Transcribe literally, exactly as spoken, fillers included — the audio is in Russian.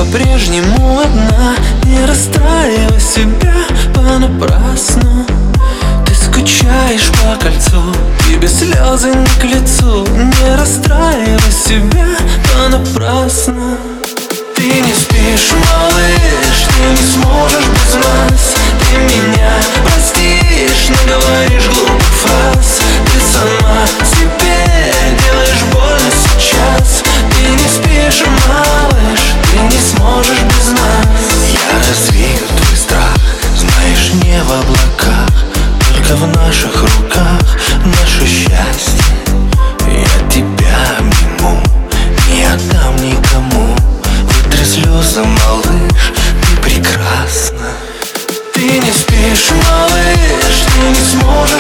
по-прежнему одна. Не расстраивай себя понапрасну. Ты скучаешь по кольцу, тебе слезы не к лицу. Не расстраивай себя понапрасну. Ты не спишь, малыш, ты не сможешь без нас. Ты меня простишь, наговоришь глупых фраз. Ты сама себе делаешь больно сейчас. Ты не спишь, малыш, ты не сможешь без нас. Я развею твой страх, знаешь, не в облаках, только в наших руках наше счастье. Я тебя обниму, не отдам никому. Вытри слезы, малыш, ты прекрасна. Ты не спишь, малыш, ты не сможешь